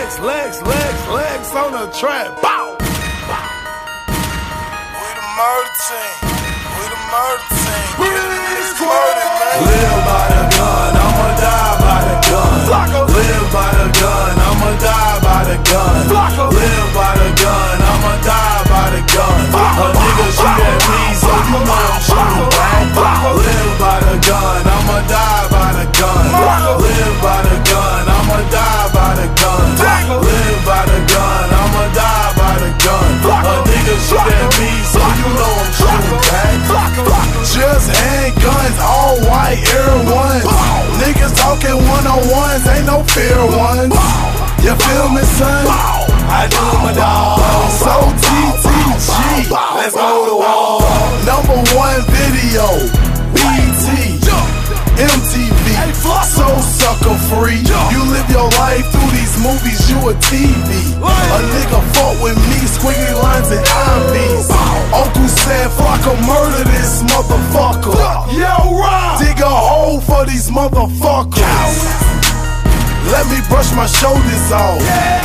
Legs on the track. Bow. We the murder team. Live by the gun, I'ma die by the gun. Live by the gun, I'ma die by the gun. Live by the gun, I'ma die by the gun. A nigga shoot at me, so you know I'm shooting back. Live by the gun, I'ma die by the gun. Live by the gun, I'ma die by the gun. Live by the gun, I'ma die by the gun. A nigga shoot at me, so you know I'm shooting back. Just handguns, all white Air Ones. Niggas talking one-on-ones, ain't no fair ones. You feel me, son? I do my dog. So TTG, let's go to war. #1 video, BT, MTV, so sucker free. You live your life through these movies, you a TV. A nigga fought with me, squiggly lines and IVs. Uncle said, fuck a murder this motherfucker. Yo, Rob, dig a hole for these motherfuckers. Let me brush my shoulders off.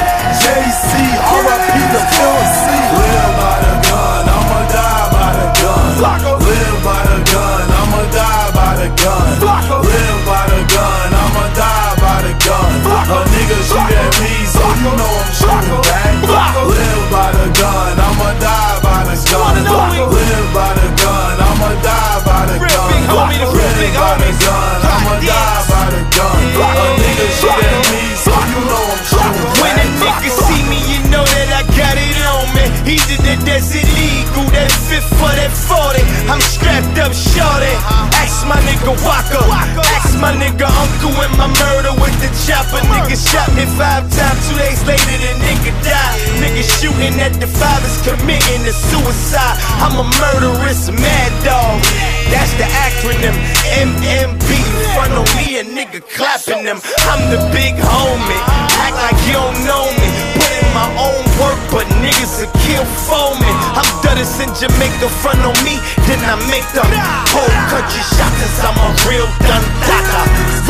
JC, RIP the PLC. Live by the gun, I'ma die by the gun. Live by the gun, I'ma die by the gun. Live by the gun, I'ma die by the gun. A nigga shoot at me, so you know I'm shooting back. Live by the gun, I'ma die by the gun. Live by the gun, I'ma die by the gun. Live by the gun, I'ma die by the gun. A nigga shoot at me, so you know I'm shooting back. When a nigga see me, you know that I got it on me. Either that's illegal, that fit for that 40. I'm strapped up, shorty. Ask my nigga Waka, ask my nigga Uncle in my murder with the chopper. Nigga shot me 5 times, 2 days later the nigga died. Nigga shooting at the 5 is committing a suicide. I'm a murderous mad dog. That's the acronym, MMB. In front of me, a nigga clapping them. I'm the big homie. Act like you don't know me. Put in my own work, but niggas will kill for me. I'm Duttis in Jamaica, front on me, then I make the whole country shock, cause I'm a real dun taka.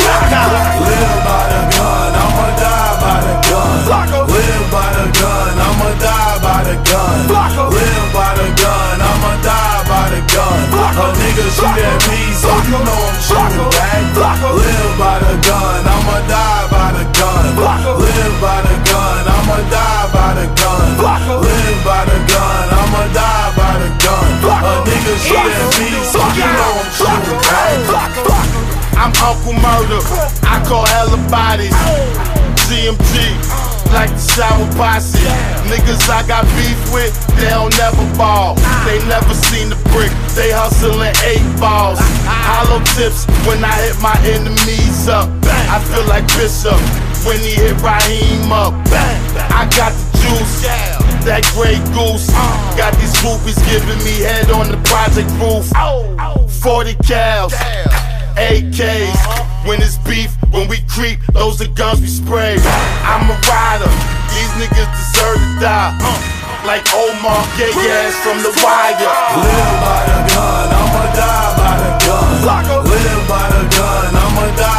Live by the gun, I'ma die by the gun. Live by the gun, I'ma die by the gun. Live by the gun, I'ma die by the gun. A nigga shoot at me, so you know I'm shooting back. Live by the gun, I'ma die by the gun. Live by the gun, I'ma die by the gun. Live by the gun, I'ma die by the gun. A nigga shoot at me, so you know I'm shooting back. I'm Uncle Murder, I call hella bodies. GMG, like the shower posse. Niggas I got beef with, they don't never ball. They never seen the brick, they hustling 8 balls. Hollow tips when I hit my enemies up. I feel like Bishop when he hit Raheem up. I got the juice, that Grey Goose. Got these groupies giving me head on the project roof. 40 cals, AKs, when it's beef, when we creep, those are guns we spray. I'm a rider, these niggas deserve to die. Like Omar, get your ass from the wire. Live by the gun, I'ma die by the gun. Live by the gun, I'ma die